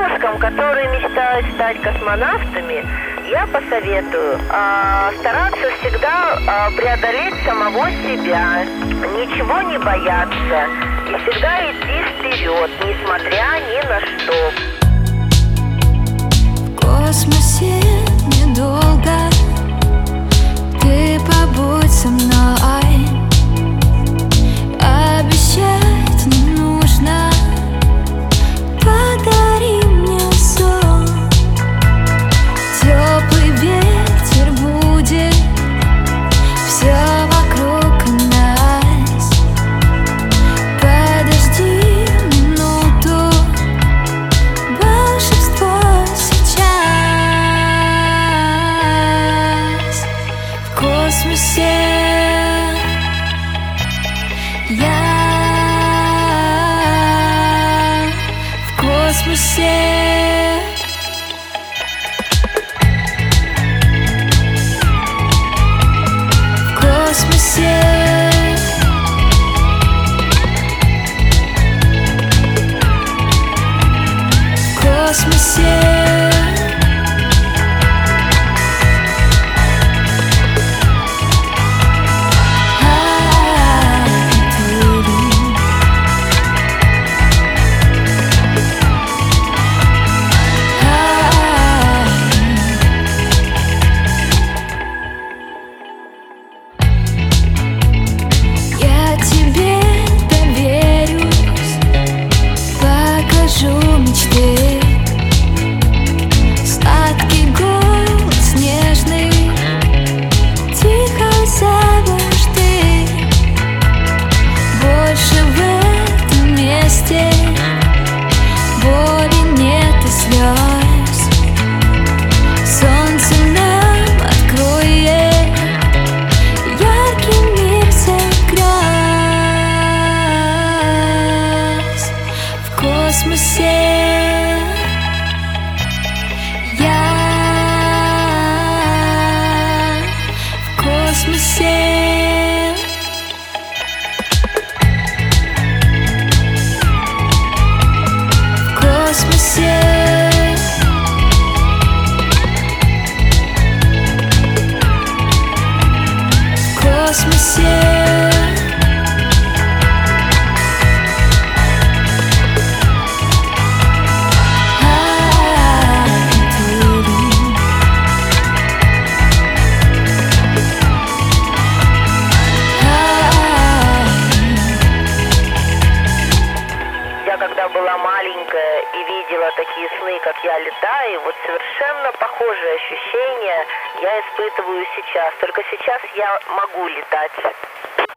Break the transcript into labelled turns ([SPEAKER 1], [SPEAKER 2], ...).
[SPEAKER 1] девушкам, которые мечтают стать космонавтами, я посоветую стараться всегда преодолеть самого себя, ничего не бояться и всегда идти вперед, несмотря ни на что.
[SPEAKER 2] В космосе недолго, ты побудь со мной. Обещать не нужно, подари мне сон. Теплый ветер будет, все вокруг нас. Подожди минуту, волшебство сейчас. В космосе я, в космосе. В космосе. В космосе. Я тебе доверюсь, покажу мечты. Сладкий голос нежный тихо зовешь ты. Больше в этом месте боли нет и слез. Солнце нам откроет яркий мир всех грез. В космосе я, в космосе. В космосе. В космосе.
[SPEAKER 1] Я когда была маленькая и видела такие сны, как я летаю, вот совершенно похожие ощущения я испытываю сейчас. Только сейчас я могу летать.